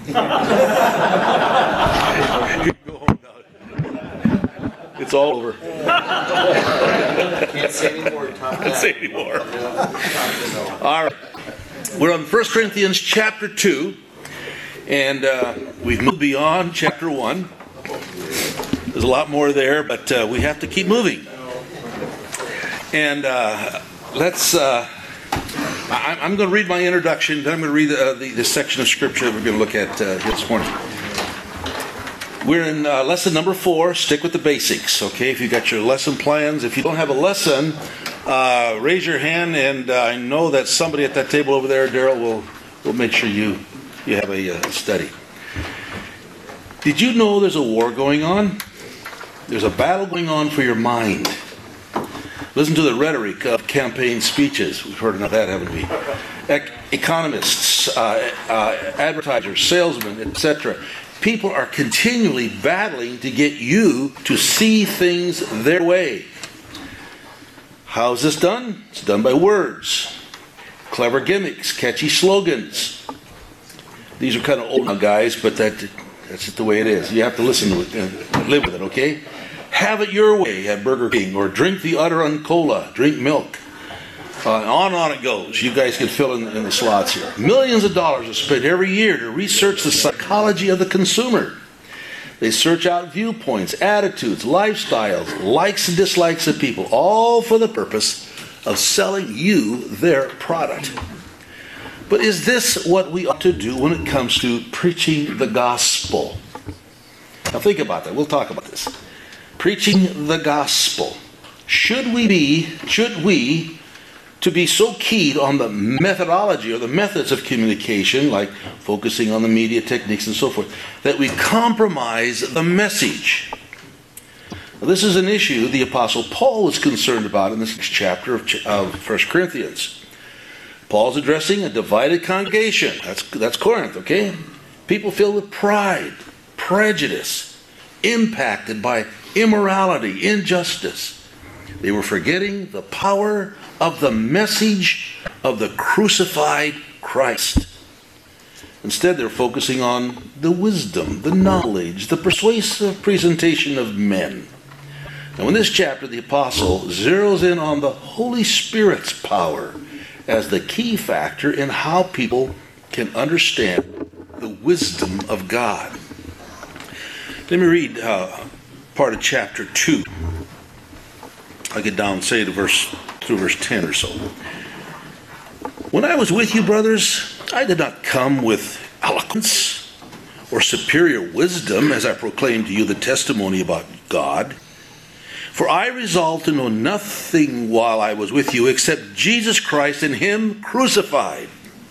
Go home now. It's all over. Can't say anymore. Can't say anymore. All right. We're on 1 Corinthians chapter 2, and we've moved beyond chapter 1. There's a lot more there, but we have to keep moving. And I'm going to read my introduction, then I'm going to read the section of Scripture that we're going to look at this morning. We're in lesson number 4. Stick with the basics, okay? If you got your lesson plans. If you don't have a lesson, raise your hand, and I know that somebody at that table over there, Daryl, will make sure you have a study. Did you know there's a war going on? There's a battle going on for your mind. Listen to the rhetoric of campaign speeches. We've heard enough of that, haven't we? Economists, advertisers, salesmen, etc. People are continually battling to get you to see things their way. How is this done? It's done by words, clever gimmicks, catchy slogans. These are kind of old now, guys, but that's just the way it is. You have to listen to it and live with it, okay? Have it your way at Burger King, or drink the Utterun Cola, drink milk. On and on it goes. You guys can fill in the slots here. Millions of dollars are spent every year to research the psychology of the consumer. They search out viewpoints, attitudes, lifestyles, likes and dislikes of people, all for the purpose of selling you their product. But is this what we ought to do when it comes to preaching the gospel? Now think about that. We'll talk about this. Preaching the gospel. Should we to be so keyed on the methodology or the methods of communication, like focusing on the media techniques and so forth, that we compromise the message? Now, this is an issue the Apostle Paul was concerned about in this chapter of 1 Corinthians. Paul's addressing a divided congregation. That's Corinth, okay? People filled with pride, prejudice, impacted by immorality, injustice. They were forgetting the power of the message of the crucified Christ. Instead, they're focusing on the wisdom, the knowledge, the persuasive presentation of men. Now, in this chapter, the apostle zeroes in on the Holy Spirit's power as the key factor in how people can understand the wisdom of God. Let me read part of chapter 2. I'll get down, say, through verse 10 or so. When I was with you, brothers, I did not come with eloquence or superior wisdom as I proclaimed to you the testimony about God. For I resolved to know nothing while I was with you except Jesus Christ and Him crucified.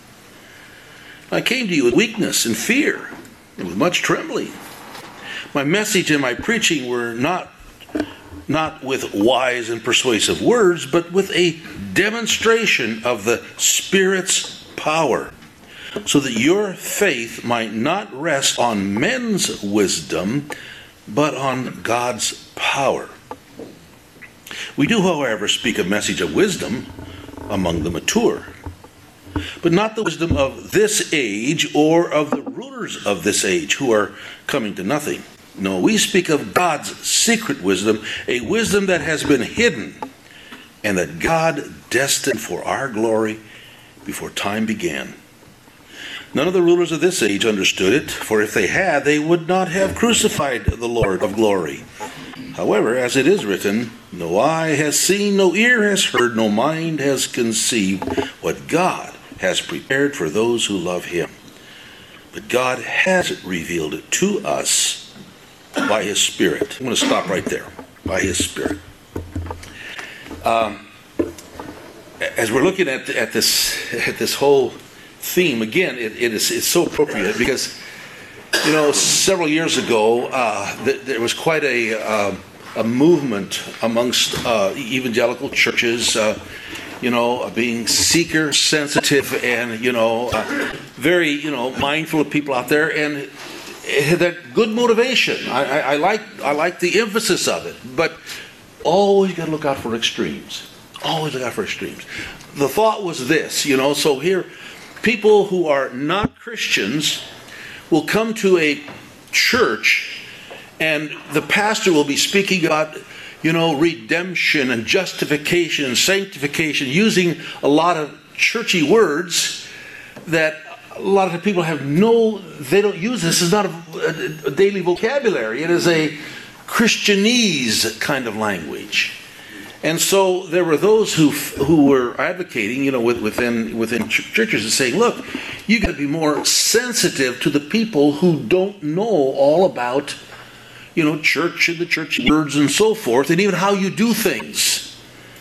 I came to you with weakness and fear and with much trembling. My message and my preaching were not with wise and persuasive words, but with a demonstration of the Spirit's power, so that your faith might not rest on men's wisdom, but on God's power. We do, however, speak a message of wisdom among the mature, but not the wisdom of this age or of the rulers of this age who are coming to nothing. No, we speak of God's secret wisdom, a wisdom that has been hidden and that God destined for our glory before time began. None of the rulers of this age understood it, for if they had, they would not have crucified the Lord of glory. However, as it is written, no eye has seen, no ear has heard, no mind has conceived what God has prepared for those who love Him. But God has revealed it to us by His Spirit. I'm going to stop right there. By His Spirit. As we're looking at this whole theme, again, it's so appropriate because, several years ago, there was quite a movement amongst evangelical churches, being seeker sensitive and, very, mindful of people out there, and it had that good motivation. I like the emphasis of it, but always got to look out for extremes. Always look out for extremes. The thought was this, so here, people who are not Christians will come to a church and the pastor will be speaking about, redemption and justification and sanctification, using a lot of churchy words that a lot of the people they don't use this. It's not a daily vocabulary. It is a Christianese kind of language. And so there were those who were advocating, within churches and saying, look, you got to be more sensitive to the people who don't know all about, church and the church words and so forth, and even how you do things.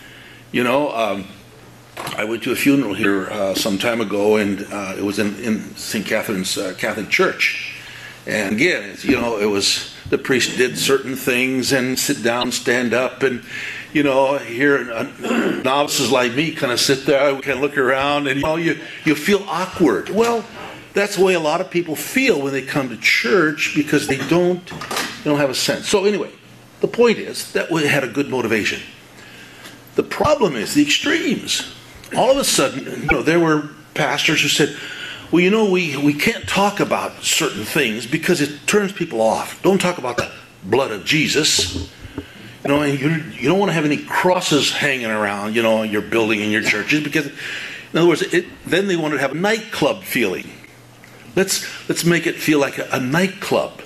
I went to a funeral here some time ago, and it was in St. Catherine's Catholic Church. And again, it was the priest did certain things and sit down, stand up, and here novices like me kind of sit there, we kind of look around, and you feel awkward. Well, that's the way a lot of people feel when they come to church, because they don't have a sense. So anyway, the point is that we had a good motivation. The problem is the extremes. All of a sudden, there were pastors who said, well, we can't talk about certain things because it turns people off. Don't talk about the blood of Jesus. And you don't want to have any crosses hanging around, in your building and your churches, because, in other words, then they wanted to have a nightclub feeling. Let's make it feel like a nightclub.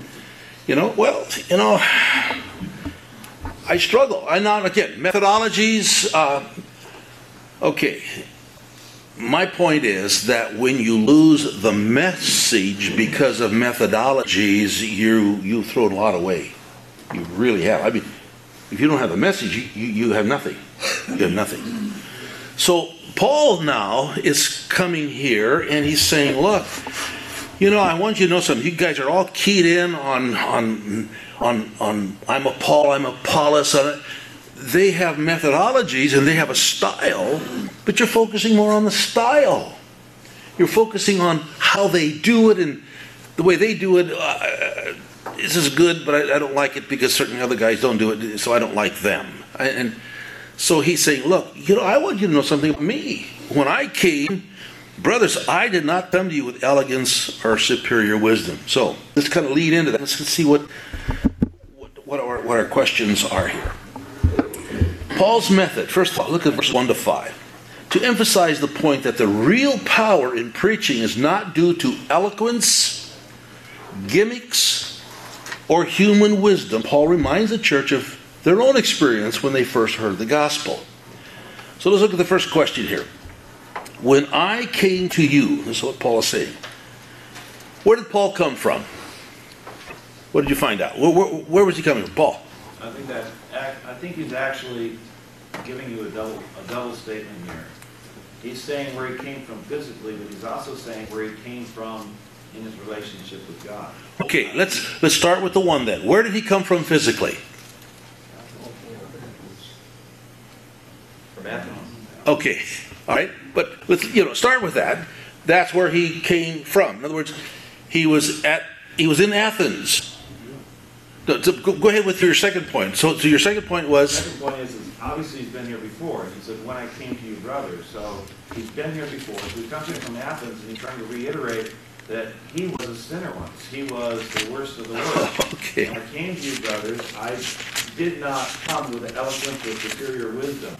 I struggle. Again, methodologies. Okay. My point is that when you lose the message because of methodologies, you throw a lot away. You really have. I mean, if you don't have the message, you have nothing. You have nothing. So Paul now is coming here and he's saying, look, I want you to know something. You guys are all keyed in on I'm a Paul, I'm Apollos. They have methodologies and they have a style, but you're focusing more on the style. You're focusing on how they do it, and the way they do it. This is good, but I don't like it because certain other guys don't do it, so I don't like them. And so he's saying, look, I want you to know something about me. When I came, brothers, I did not come to you with elegance or superior wisdom. So let's kind of lead into that. Let's see what our questions are here. Paul's method. First of all, look at verse 1 to 5. To emphasize the point that the real power in preaching is not due to eloquence, gimmicks, or human wisdom. Paul reminds the church of their own experience when they first heard the gospel. So let's look at the first question here. When I came to you, this is what Paul is saying. Where did Paul come from? What did you find out? Where was he coming from, Paul? I think he's actually giving you a double statement here. He's saying where he came from physically, but he's also saying where he came from in his relationship with God. Okay, let's start with the one then. Where did he come from physically? From Athens. Okay, all right, but let's start with that. That's where he came from. In other words, he was in Athens. Go ahead with your second point. So your second point was? The second point is obviously he's been here before. He said, when I came to you, brothers. So he's been here before. So he's coming from Athens, and he's trying to reiterate that he was a sinner once. He was the worst of the worst. Okay. When I came to you, brothers, I did not come with an eloquence or superior wisdom.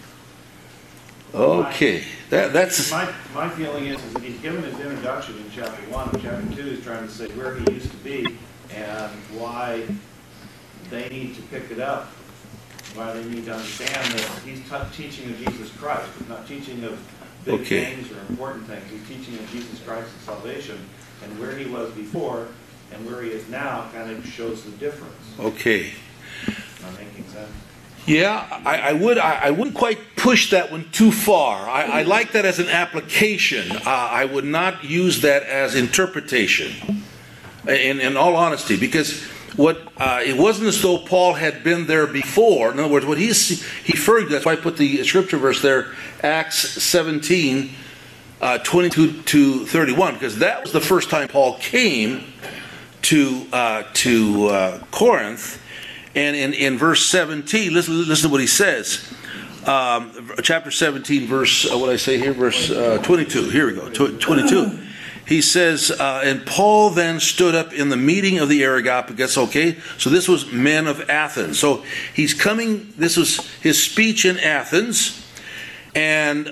Okay. That's my feeling is that he's given his introduction in chapter 1 and chapter 2. He's trying to say where he used to be and why they need to pick it up, why they need to understand that he's teaching of Jesus Christ. He's not teaching of big things or important things. He's teaching of Jesus Christ and salvation, and where he was before and where he is now kind of shows the difference. Okay. Am I making sense? Yeah, I wouldn't quite push that one too far. I like that as an application. I would not use that as interpretation, in all honesty, because it wasn't as though Paul had been there before. In other words, what he referred to, that's why I put the scripture verse there, Acts 17, 22 to 31, because that was the first time Paul came to Corinth. And in verse 17, listen to what he says. Chapter 17, verse, what did I say here? Verse 22. Here we go, 22. he says, and Paul then stood up in the meeting of the Areopagus. Okay, so this was men of Athens. So he's coming, this was his speech in Athens. And,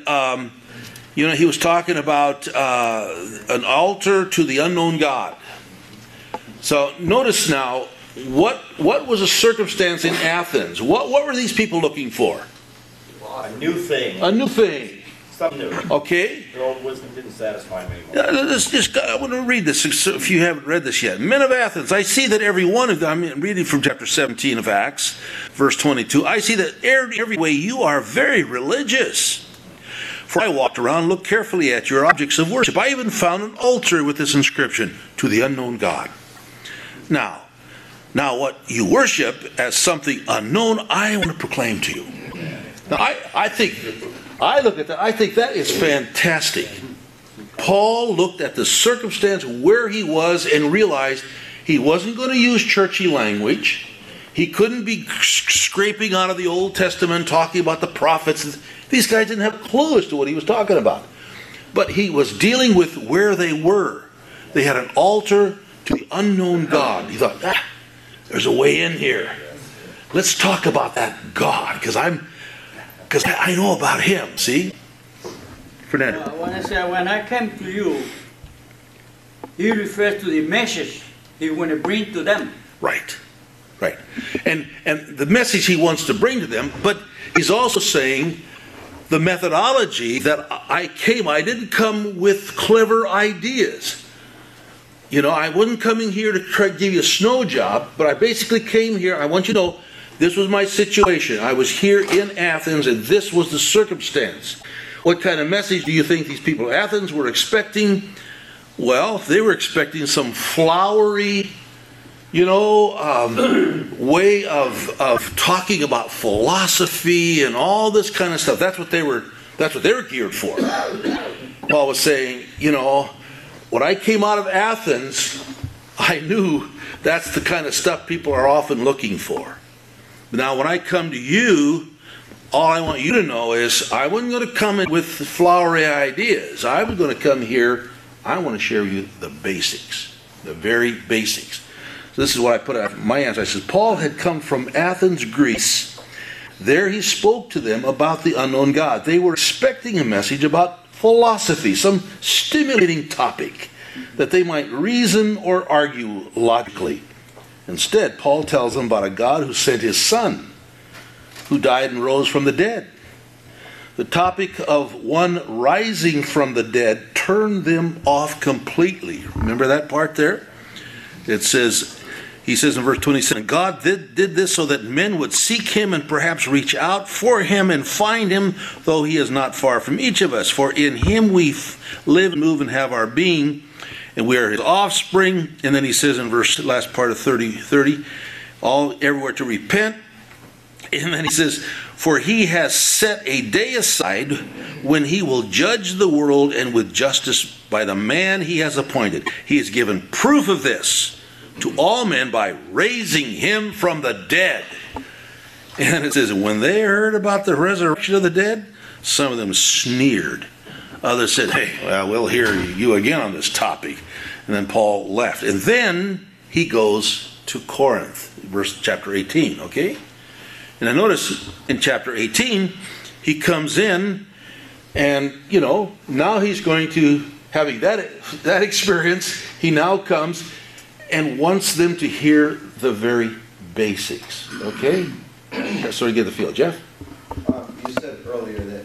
he was talking about an altar to the unknown God. So notice now, what was the circumstance in Athens? What were these people looking for? A new thing. A new thing. Something new. Okay. Their old wisdom didn't satisfy them anymore. I want to read this if you haven't read this yet. Men of Athens, I see that every one of them, I'm reading from chapter 17 of Acts, verse 22. I see that every way you are very religious. For I walked around, looked carefully at your objects of worship. I even found an altar with this inscription, to the unknown God. Now what you worship as something unknown, I want to proclaim to you. Now, I look at that, I think that is fantastic. Paul looked at the circumstance where he was and realized he wasn't going to use churchy language. He couldn't be scraping out of the Old Testament talking about the prophets. These guys didn't have a clue as to what he was talking about. But he was dealing with where they were. They had an altar to the unknown God. He thought, there's a way in here. Let's talk about that God, because I know about him. See? Fernando. When I came to you, he refers to the message he want to bring to them. Right. And the message he wants to bring to them, but he's also saying the methodology that I didn't come with clever ideas. I wasn't coming here to try to give you a snow job, but I basically came here, I want you to know, this was my situation. I was here in Athens, and this was the circumstance. What kind of message do you think these people of Athens were expecting? Well, they were expecting some flowery, way of talking about philosophy and all this kind of stuff. That's what they were geared for. Paul was saying, when I came out of Athens, I knew that's the kind of stuff people are often looking for. Now, when I come to you, all I want you to know is I wasn't going to come in with flowery ideas. I was going to come here, I want to share with you the basics, the very basics. So this is what I put out my answer. I said, Paul had come from Athens, Greece. There he spoke to them about the unknown God. They were expecting a message about philosophy, some stimulating topic that they might reason or argue logically. Instead, Paul tells them about a God who sent his Son, who died and rose from the dead. The topic of one rising from the dead turned them off completely. Remember that part there? He says in verse 27, God did this so that men would seek him and perhaps reach out for him and find him, though he is not far from each of us. For in him we live, move, and have our being, and we are his offspring. And then he says in last part of 30, all everywhere to repent. And then he says, for he has set a day aside when he will judge the world, and with justice by the man he has appointed. He has given proof of this to all men by raising him from the dead. And it says, when they heard about the resurrection of the dead, some of them sneered. Others said, hey, well, we'll hear you again on this topic. And then Paul left. And then he goes to Corinth, chapter 18, okay? And I notice in chapter 18, he comes in and, now he's going to, having that experience, he now comes and wants them to hear the very basics. Okay? So you get the feel. Jeff? You said earlier that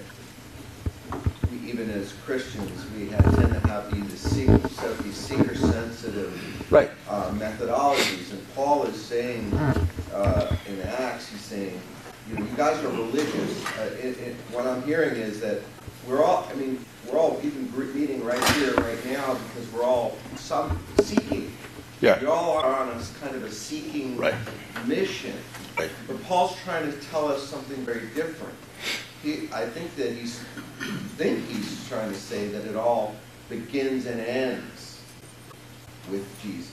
even as Christians, we tend to have these seeker-sensitive methodologies. And Paul is saying in Acts, he's saying, you guys are religious. What I'm hearing is that we're all even meeting right here, right now, because we're all seeking. Yeah. We all are on a kind of a seeking mission. Right. But Paul's trying to tell us something very different. I think he's trying to say that it all begins and ends with Jesus.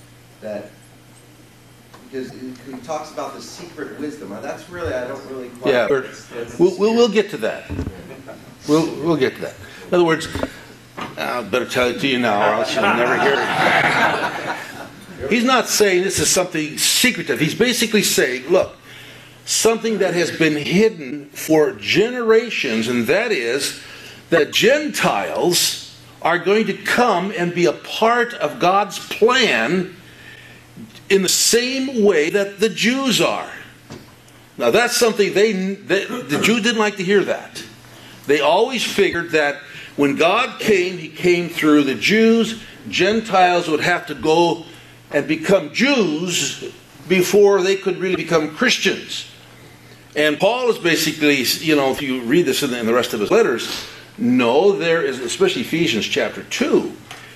Because he talks about the secret wisdom. That's really, I don't really quite... Yeah, we'll get to that. We'll get to that. In other words, I better tell it to you now, or else you'll never hear it. He's not saying this is something secretive. He's basically saying, look, something that has been hidden for generations, and that is that Gentiles are going to come and be a part of God's plan in the same way that the Jews are. Now that's something the Jews didn't like to hear that. They always figured that when God came, He came through the Jews. Gentiles would have to go and become Jews before they could really become Christians. And Paul is basically, if you read this in the rest of his letters, no, there is, especially Ephesians chapter 2,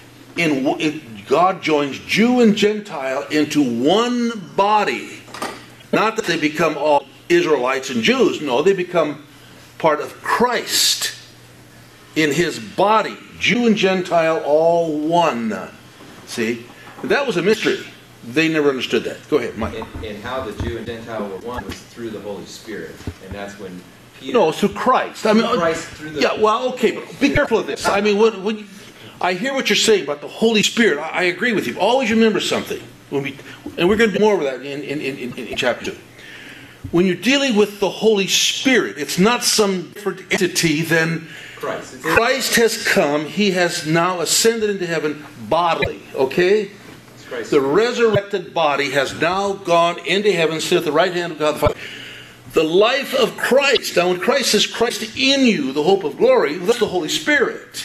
God joins Jew and Gentile into one body. Not that they become all Israelites and Jews. No, they become part of Christ in His body. Jew and Gentile, all one. See? That was a mystery. They never understood that. Go ahead, Mike. And how the Jew and Gentile were one was through the Holy Spirit. And that's when Peter... No, it's through Christ. I mean, Christ through the... Yeah, well, okay, but be careful of this. I mean, when I hear what you're saying about the Holy Spirit. I agree with you. Always remember something. And we're going to do more of that in chapter 2. When you're dealing with the Holy Spirit, it's not some different entity than Christ. Christ has come. He has now ascended into heaven bodily, okay? The resurrected body has now gone into heaven, sit at the right hand of God the Father. The life of Christ. Now when Christ says Christ in you, the hope of glory, that's the Holy Spirit.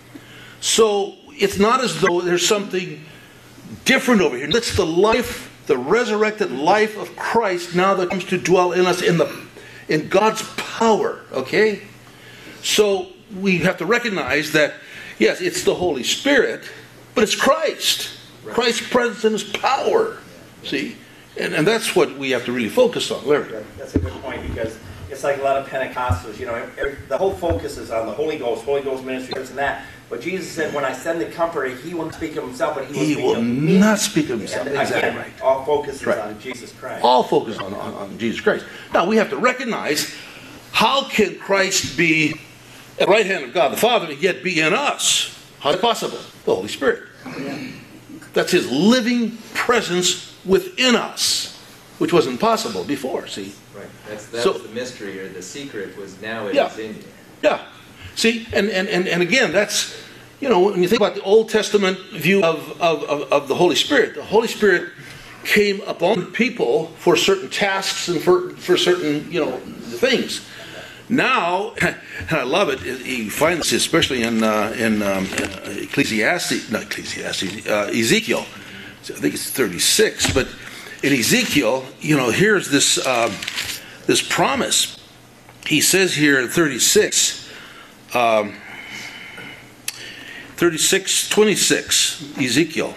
So it's not as though there's something different over here. That's the life, the resurrected life of Christ now that comes to dwell in us in God's power. Okay? So we have to recognize that, yes, it's the Holy Spirit, but it's Christ. Christ's presence and His power. See? And that's what we have to really focus on. Larry. That's a good point, because it's like a lot of Pentecostals, the whole focus is on the Holy Ghost ministry, this and that. But Jesus said, when I send the Comforter, He won't speak of Himself, but He will not speak of Himself. And exactly again, right. All focus is on Jesus Christ. All focus on Jesus Christ. Now we have to recognize, how can Christ be at the right hand of God the Father and yet be in us? How is it possible? The Holy Spirit. That's His living presence within us, which wasn't possible before, see? Right. That was the mystery, or the secret was now it is in you. Yeah. See, and again, that's, when you think about the Old Testament view of the Holy Spirit came upon people for certain tasks and for certain, things. Now, and I love it, you find this especially in Ezekiel. I think it's 36, but in Ezekiel, here's this promise. He says here in 36:26, Ezekiel.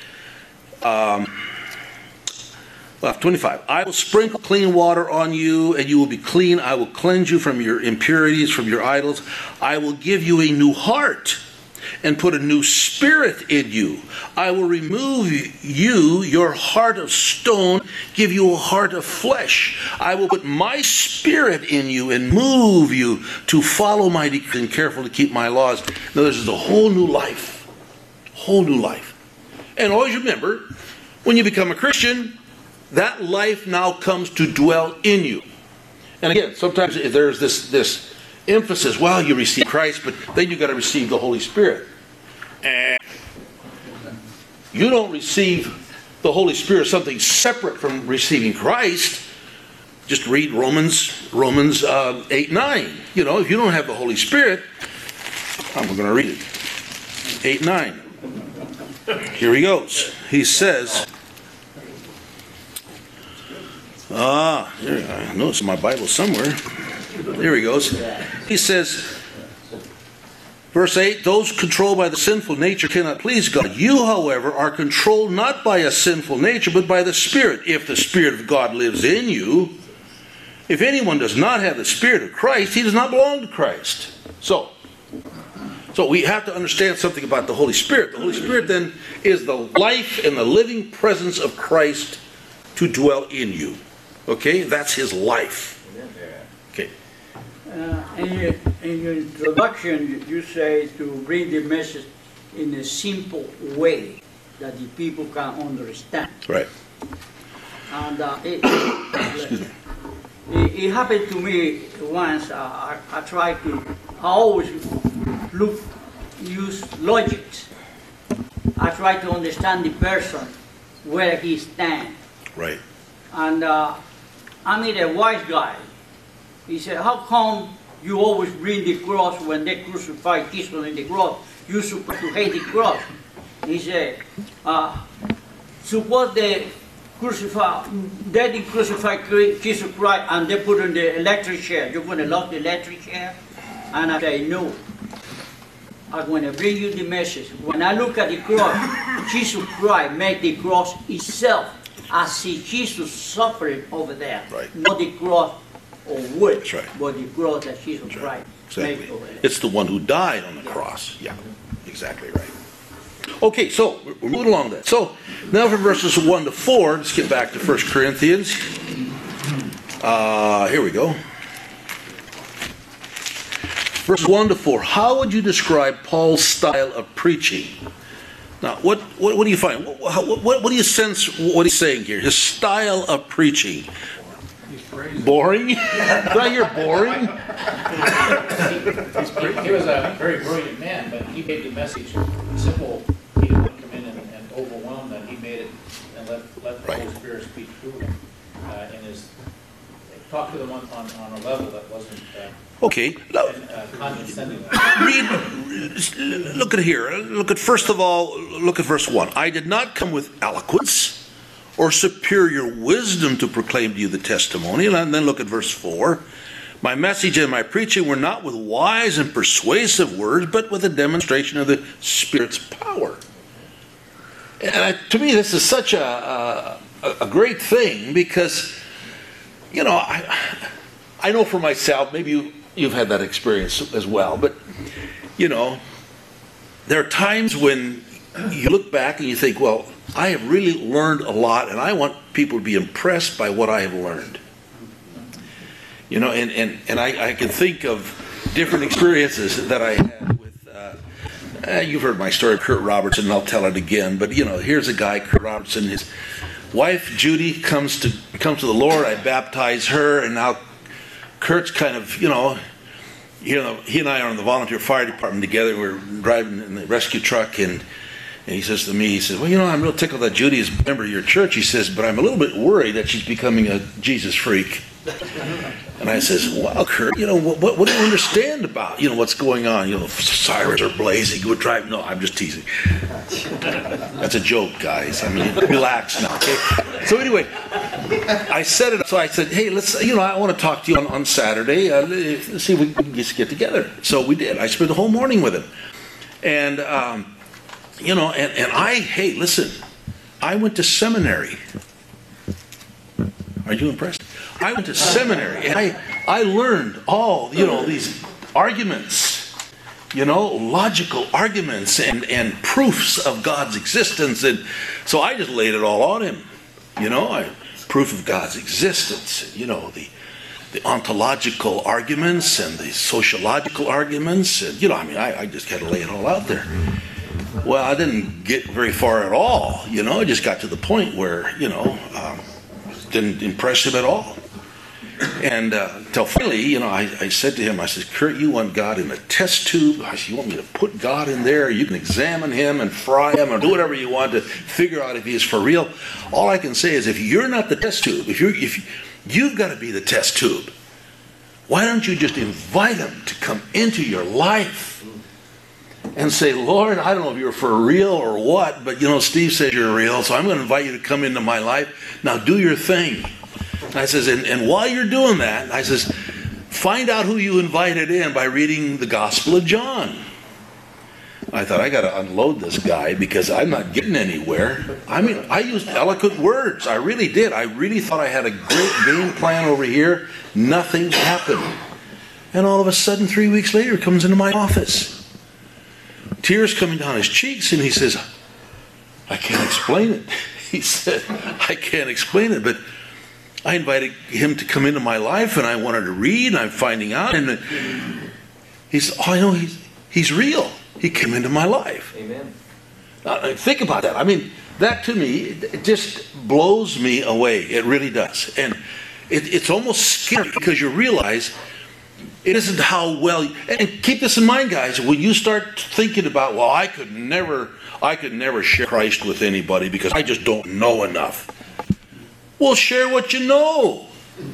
25. I will sprinkle clean water on you, and you will be clean. I will cleanse you from your impurities, from your idols. I will give you a new heart and put a new spirit in you. I will remove your heart of stone, give you a heart of flesh. I will put my spirit in you and move you to follow my decrees and careful to keep my laws. Now this is a whole new life. Whole new life. And always remember, when you become a Christian, that life now comes to dwell in you. And again, sometimes there's this emphasis, well, you receive Christ, but then you've got to receive the Holy Spirit. And you don't receive the Holy Spirit, something separate from receiving Christ. Just read Romans 8:9. If you don't have the Holy Spirit, I'm going to read it. 8:9. Here he goes. He says, I know it's in my Bible somewhere. There he goes. He says, verse 8, those controlled by the sinful nature cannot please God. You, however, are controlled not by a sinful nature, but by the Spirit, if the Spirit of God lives in you. If anyone does not have the Spirit of Christ, he does not belong to Christ. So we have to understand something about the Holy Spirit. The Holy Spirit then is the life and the living presence of Christ to dwell in you. Okay? That's His life. Okay. in your introduction, you say to bring the message in a simple way that the people can understand. Right. And it happened to me once. I always use logics. I try to understand the person, where he stands. Right. And I meet a wise guy. He said, how come you always bring the cross when they crucify Jesus on the cross? You're supposed to hate the cross. He said, suppose they didn't crucify Jesus Christ and they put in the electric chair. You're going to love the electric chair? And I say, no. I'm going to bring you the message. When I look at the cross, Jesus Christ made the cross itself. I see Jesus suffering over there. Right. Not the cross of wood, That's right. but the cross that Jesus Christ made Exactly. over there. It's the one who died on the cross. Yeah, exactly right. Okay, so we're moving along then. So now from verses 1 to 4, let's get back to 1 Corinthians. Here we go. Verse 1 to 4. How would you describe Paul's style of preaching? Now, what do you find? What do you sense what he's saying here? His style of preaching. Boring? Did I hear boring? He was a very brilliant man, but he made the message simple. He didn't want to come in and overwhelm them. He made it and let the Holy Spirit speak through him. And talk to them on a level that wasn't Okay. condescending. Look at here. Look at, first of all, look at verse 1. I did not come with eloquence or superior wisdom to proclaim to you the testimony. And then look at verse 4. My message and my preaching were not with wise and persuasive words, but with a demonstration of the Spirit's power. And to me, this is such a great thing because, you know, I know for myself, maybe you've had that experience as well, but, you know, there are times when you look back and you think, well, I have really learned a lot, and I want people to be impressed by what I have learned. You know, and I can think of different experiences that I had with, you've heard my story of Kurt Robertson, and I'll tell it again, but, you know, here's a guy, Kurt Robertson, his wife, Judy, comes to the Lord, I baptize her, and now Kurt's kind of, you know, he and I are in the volunteer fire department together, we're driving in the rescue truck, and he says to me, he says, well, you know, I'm real tickled that Judy is a member of your church. He says, but I'm a little bit worried that she's becoming a Jesus freak. And I says, wow, Kurt, you know, what do you understand about, you know, what's going on? You know, sirens are blazing, go drive. No, I'm just teasing. That's a joke, guys. I mean, relax now, okay? So anyway, I said it. So I said, hey, let's, you know, I want to talk to you on Saturday. Let's see if we can just get together. So we did. I spent the whole morning with him. And, you know, and hey, listen, I went to seminary. Are you impressed? I went to seminary, and I learned all, you know, these arguments, you know, logical arguments and proofs of God's existence. And so I just laid it all on him, you know, proof of God's existence, you know, the ontological arguments and the sociological arguments. And, you know, I mean, I just had to lay it all out there. Well, I didn't get very far at all, you know, I just got to the point where, you know, didn't impress him at all. And until finally, you know, I said to him, I said, Kurt, you want God in a test tube? I said, you want me to put God in there? You can examine him and fry him or do whatever you want to figure out if he is for real. All I can say is if you're not the test tube, if you've got to be the test tube, why don't you just invite him to come into your life and say, Lord, I don't know if you're for real or what, but, you know, Steve says you're real, so I'm going to invite you to come into my life. Now do your thing. I says, and while you're doing that, I says, find out who you invited in by reading the Gospel of John. I thought, I got to unload this guy because I'm not getting anywhere. I mean, I used eloquent words. I really did. I really thought I had a great game plan over here. Nothing happened. And all of a sudden, 3 weeks later, he comes into my office. Tears coming down his cheeks, and he says, I can't explain it. He said, I can't explain it, but I invited him to come into my life, and I wanted to read, and I'm finding out, and he said, oh, I know he's real. He came into my life. Amen. Think about that. I mean, that to me, it just blows me away. It really does. And it's almost scary because you realize it isn't how well, and keep this in mind, guys, when you start thinking about, well, I could never share Christ with anybody because I just don't know enough. Well, share what you know.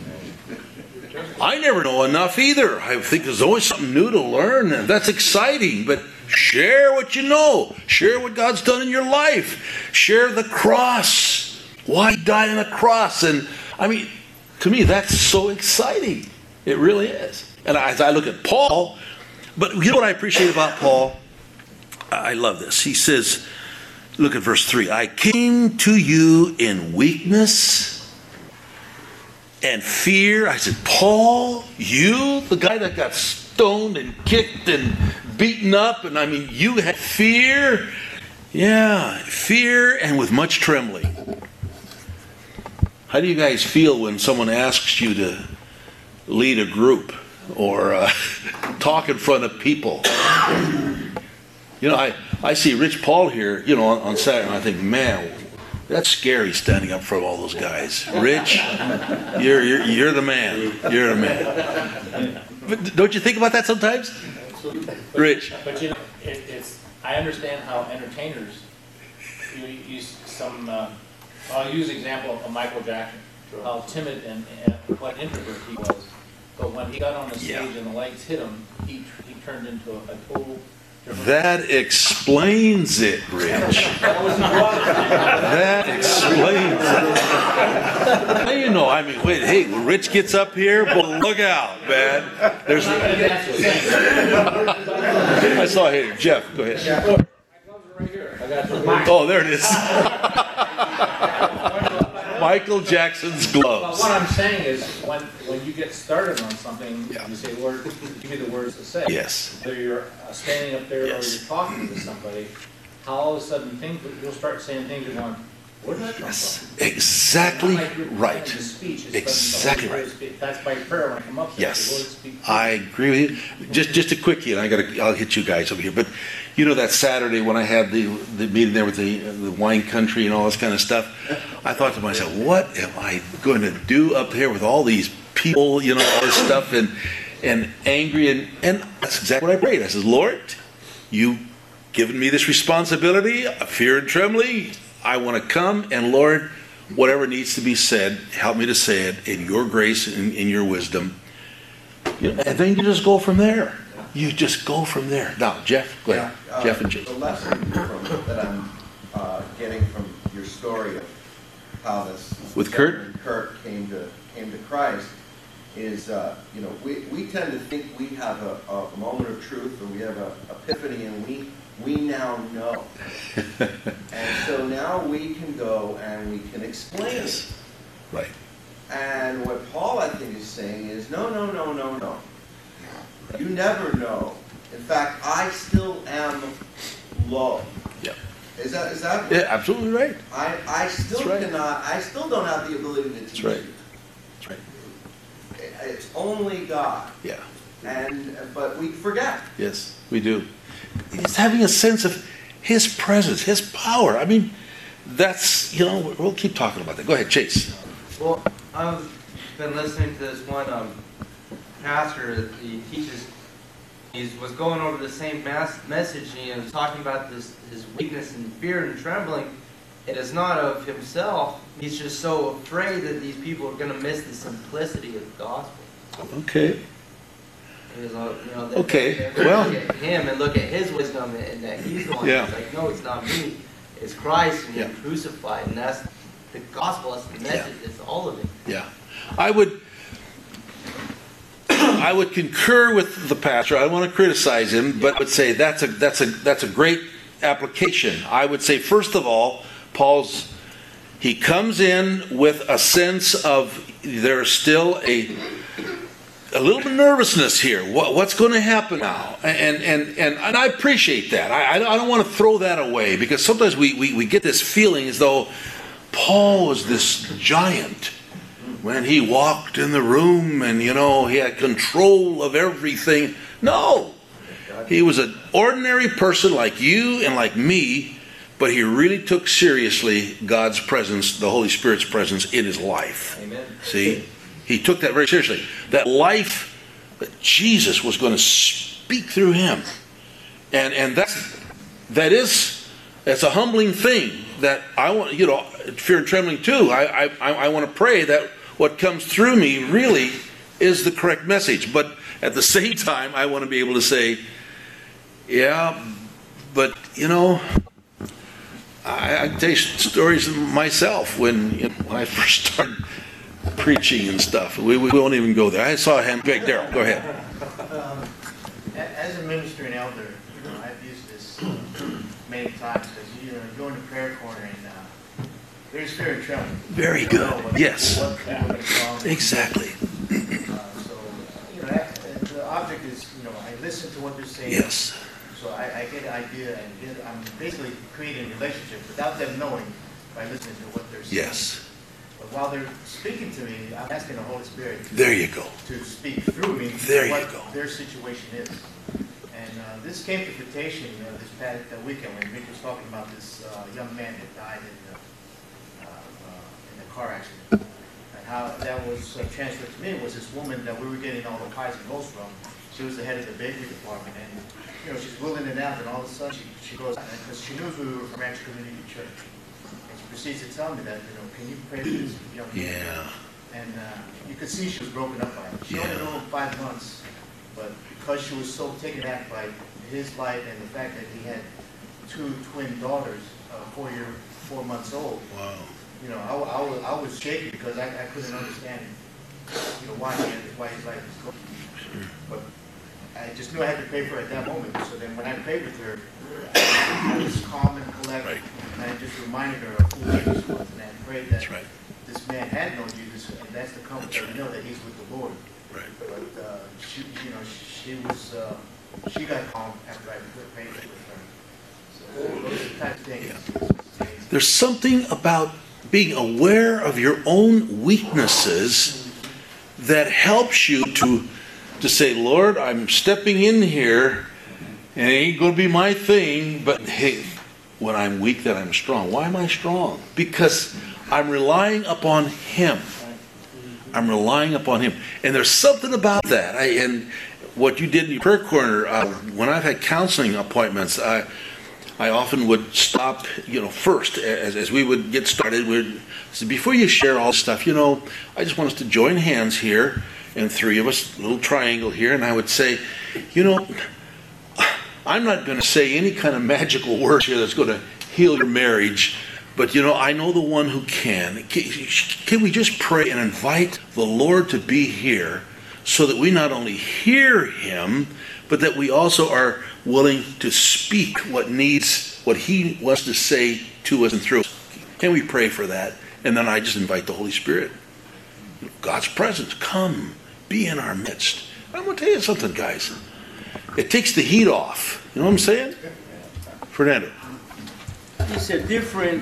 I never know enough either. I think there's always something new to learn, and that's exciting, but share what you know. Share what God's done in your life. Share the cross. Why die on a cross? And I mean, to me, that's so exciting. It really is. And as I look at Paul, but you know what I appreciate about Paul? I love this. He says, look at verse 3. I came to you in weakness and fear. I said, Paul, you, the guy that got stoned and kicked and beaten up, and I mean, you had fear. Yeah, fear and with much trembling. How do you guys feel when someone asks you to lead a group or talk in front of people? You know, I see Rich Paul here, you know, on Saturday, and I think, man, that's scary standing up in front of all those guys. Rich, you're the man. You're the man. But don't you think about that sometimes? Rich. But you know, I understand how entertainers use some. I'll use the example of Michael Jackson, how timid and what an introvert he was. But when he got on the stage and the lights hit him, he turned into a total. That explains it, Rich. That explains it. Now, you know, I mean, wait, hey, when Rich gets up here, well, look out, man. There's. I saw here, Jeff. Go ahead. Oh, there it is. Michael Jackson's gloves. Well, what I'm saying is, when you get started on something, you say, Lord, give me the words to say. Yes. Whether you're standing up there or you're talking to somebody, how all of a sudden you'll start saying things you're going, where did that come from? Exactly right. The speech is Exactly right. That's my prayer when I come up there. Yes, Lord, speak. I agree with you. Just a quickie, and I'll hit you guys over here. But you know that Saturday when I had the meeting there with the wine country and all this kind of stuff, I thought to myself, what am I going to do up here with all these people, you know, all this stuff and angry and that's exactly what I prayed. I said, Lord, you given me this responsibility, fear and trembling. I want to come, and Lord, whatever needs to be said, help me to say it in your grace and in your wisdom. You know, and then you just go from there. You just go from there. Now, Jeff, go ahead. Jeff and Jake. The lesson that I'm getting from your story of how this With Kurt came to Christ is, you know, we tend to think we have a moment of truth, or we have an epiphany, and we now know. And so now we can go and we can explain it. Right. And what Paul, I think, is saying is, no. You never know. In fact, I still am low. Yeah. Is that Yeah, absolutely right. I still cannot, I still don't have the ability to teach you. That's right. It's only God. Yeah. But we forget. Yes, we do. It's having a sense of His presence, His power. I mean, that's, you know, we'll keep talking about that. Go ahead, Chase. Well, I've been listening to this one pastor that he teaches. He was going over the same message, and he was talking about his weakness and fear and trembling. It is not of himself. He's just so afraid that these people are going to miss the simplicity of the gospel. Okay. Because, you know, Okay, they well. look at him and look at his wisdom, and that he's the one. Yeah. It's like, no, it's not me. It's Christ and Yeah. Him crucified, and that's the gospel. That's the message. It's all of it. Yeah. I would concur with the pastor. I don't want to criticize him, but I would say that's a great application. I would say, first of all, he comes in with a sense of there's still a little bit of nervousness here. What's going to happen now? And I appreciate that. I don't want to throw that away, because sometimes we get this feeling as though Paul was this giant. when he walked in the room and, you know, he had control of everything. No. He was an ordinary person like you and like me, but he really took seriously God's presence, the Holy Spirit's presence in his life. Amen. See? He took that very seriously. That life that Jesus was going to speak through him. And that's a humbling thing that I want, you know, fear and trembling too. I want to pray that what comes through me really is the correct message. But at the same time, I want to be able to say, yeah, but, you know, I tell you stories myself when I first started preaching and stuff. We won't even go there. I saw him. Greg, Daryl, go ahead. As a ministering elder, you know, I've used this many times because you go into prayer corner and there's fear and trembling. Very good. Yes. Exactly. So, you know, the object is, you know, I listen to what they're saying. Yes. So I get an idea and I'm basically creating a relationship without them knowing by listening to what they're saying. Yes. But while they're speaking to me, I'm asking the Holy Spirit There you go. to speak through me There you what go. their situation is. And this came to fruition this past weekend when Rick was talking about this young man that died in a car accident. And how that was transferred to me was this woman that we were getting all the highs and lows from. She was the head of the bakery department, and you know, she's willing it out, and all of a sudden she goes, because she knew we were from Ranch Community Church. And she proceeds to tell me that, you know, can you pray for this young man? Yeah. And you could see she was broken up by it. She only Yeah. knew him 5 months, but because she was so taken aback by his life and the fact that he had 2 twin daughters, 4 months old, Wow. you know, I was shaking because I couldn't understand, you know, why his life was going. But I just knew I had to pray for her at that moment. So then when I prayed with her, I was calm and collected. Right. And I just reminded her of who Jesus was. And I prayed that That's right. this man had known Jesus, and that's the comfort that we know that he's with the Lord. Right. But she, you know, she got calm after I prayed with her. So those are the types of things. There's something about being aware of your own weaknesses that helps you to say, Lord, I'm stepping in here, and it ain't going to be my thing, but hey, when I'm weak, that I'm strong. Why am I strong? Because I'm relying upon Him. I'm relying upon Him. And there's something about that. And what you did in your prayer corner, when I've had counseling appointments, I often would stop, you know, first, as we would get started, we'd say, before you share all this stuff, you know, I just want us to join hands here, and 3 of us, little triangle here, and I would say, you know, I'm not going to say any kind of magical words here that's going to heal your marriage, but, you know, I know the one who can. Can we just pray and invite the Lord to be here so that we not only hear Him, but that we also are willing to speak what He wants to say to us and through us? Can we pray for that? And then I just invite the Holy Spirit. God's presence, come, be in our midst. I'm going to tell you something, guys. It takes the heat off. You know what I'm saying? Fernando. It's a different,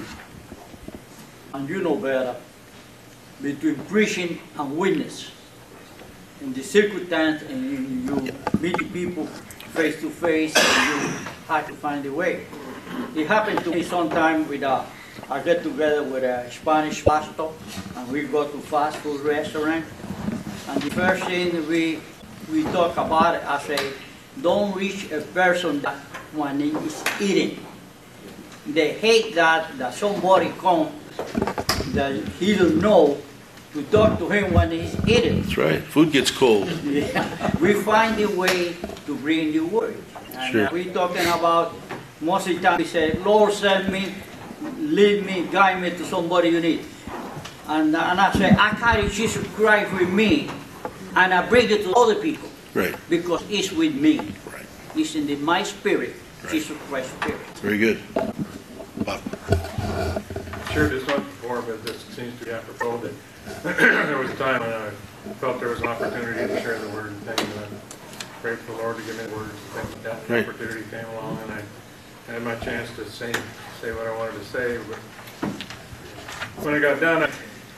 and you know better, between preaching and witness. In the circumstance, and you meet the people face to face, and you have to find a way. It happened to me sometime with I get together with a Spanish pastor, and we go to fast food restaurant. And the first thing we talk about, I say, don't reach a person that when he is eating. They hate that somebody comes that he don't know to talk to him when he's eating. That's right. Food gets cold. Yeah. We find a way to bring the word. And Sure. we're talking about, most of the time we say, Lord, send me, lead me, guide me to somebody you need. And I say, I carry Jesus Christ with me, and I bring it to other people. Right. Because it's with me. Right. It's in my spirit, Right. Jesus Christ's spirit. Very good. Bob. Shared this once before, but this seems to be apropos that there was a time when I felt there was an opportunity to share the word and things, and I prayed for the Lord to give me the words and things like that. The Right. opportunity came along, and I had my chance to say what I wanted to say. But when I got done,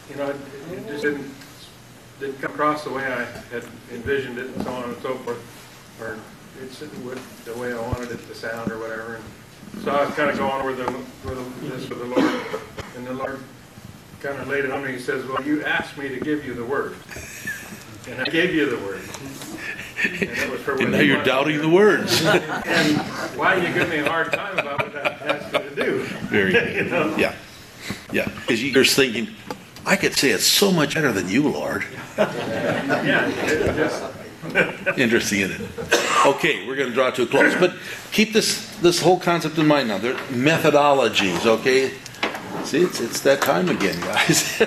it just didn't come across the way I had envisioned it, and so on and so forth, or it's with the way I wanted it to sound or whatever. And so I was kind of going over this with the Lord, and the Lord kind of laid it on me. He says, well, you asked me to give you the word, and I gave you the word. And that was for what And now you're doubting the words. And why you give me a hard time about what that asked me to do? Very good. Yeah. Yeah. Because you're thinking, I could say it so much better than you, Lord. Yeah, it just... Interesting, isn't it? Okay, we're going to draw to a close. But keep this whole concept in mind now. There are methodologies, okay? See, it's that time again, guys.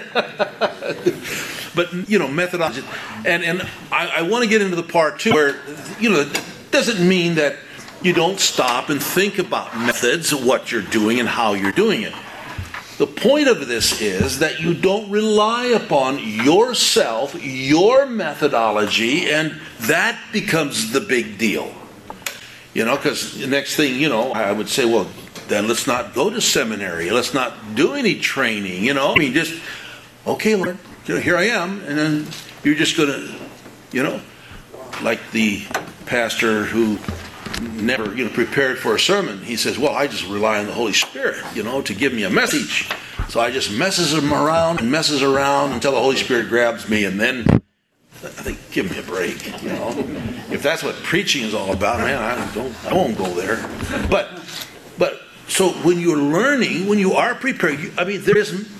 But, methodology. And I want to get into the part, too, where, it doesn't mean that you don't stop and think about methods, what you're doing and how you're doing it. The point of this is that you don't rely upon yourself, your methodology, and that becomes the big deal. Because the next thing, I would say, well, then let's not go to seminary. Let's not do any training, just, okay, Lord, here I am. And then you're just going to, like the pastor who never prepared for a sermon. He says, well, I just rely on the Holy Spirit to give me a message. So I just messes around until the Holy Spirit grabs me, and then I think, give me a break. If that's what preaching is all about, man, I won't go there. But so when you're learning, when you are prepared, there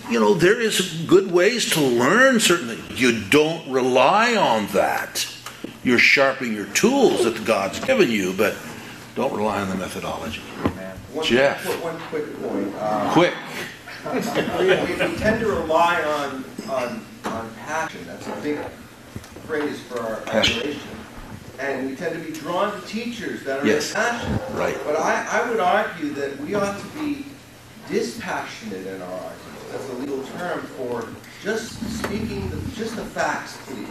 is good ways to learn certainly. You don't rely on that. You're sharpening your tools that God's given you, but don't rely on the methodology. Jeff. One quick point. Quick. We tend to rely on passion. That's a big phrase for our generation. And we tend to be drawn to teachers that are passionate. Right. But I would argue that we ought to be dispassionate in our arguments. That's a legal term for just speaking just the facts, please.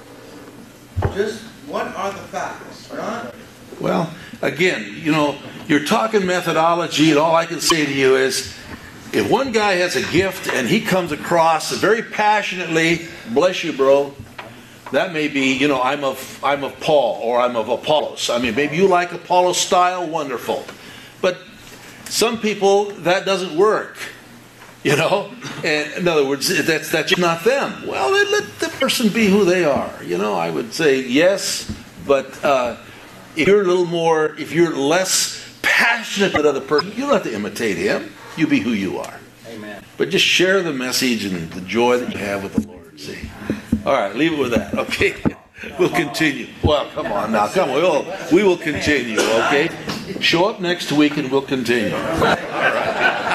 Just what are the facts, not? Well, again, you're talking methodology, and all I can say to you is, if one guy has a gift and he comes across very passionately, bless you, bro, that may be, I'm of Paul or I'm of Apollos. Maybe you like Apollos style, wonderful. But some people, that doesn't work. And in other words, that's just not them. Well, then let the person be who they are. I would say yes, but if you're less passionate than the other person, you don't have to imitate him. You be who you are. Amen. But just share the message and the joy that you have with the Lord. See? All right, leave it with that. Okay, we'll continue. Well, come on now, come on. We will continue. Okay, show up next week and we'll continue. All right.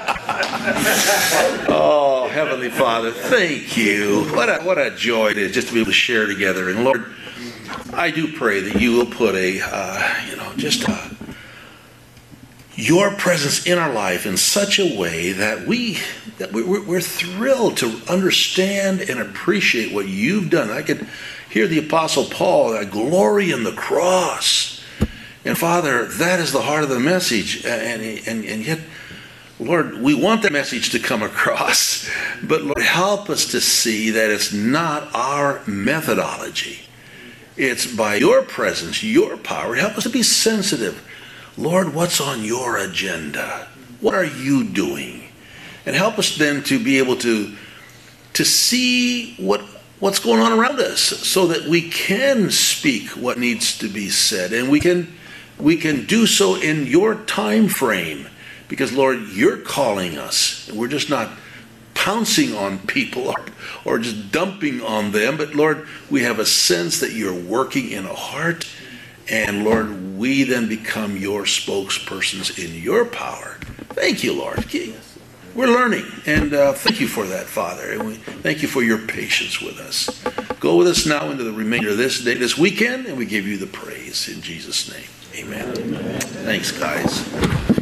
Oh, Heavenly Father, thank you. What a joy it is just to be able to share together. And Lord, I do pray that you will put your presence in our life in such a way that we're thrilled to understand and appreciate what you've done. I could hear the Apostle Paul, that glory in the cross. And Father, that is the heart of the message. And yet, Lord, we want that message to come across. But Lord, help us to see that it's not our methodology. It's by your presence, your power. Help us to be sensitive. Lord, what's on your agenda? What are you doing? And help us then to be able to see what's going on around us so that we can speak what needs to be said. And we can do so in your time frame. Because, Lord, you're calling us. We're just not pouncing on people or just dumping on them. But, Lord, we have a sense that you're working in a heart. And, Lord, we then become your spokespersons in your power. Thank you, Lord. We're learning. And thank you for that, Father. And we thank you for your patience with us. Go with us now into the remainder of this day, this weekend, and we give you the praise in Jesus' name. Amen. Thanks, guys.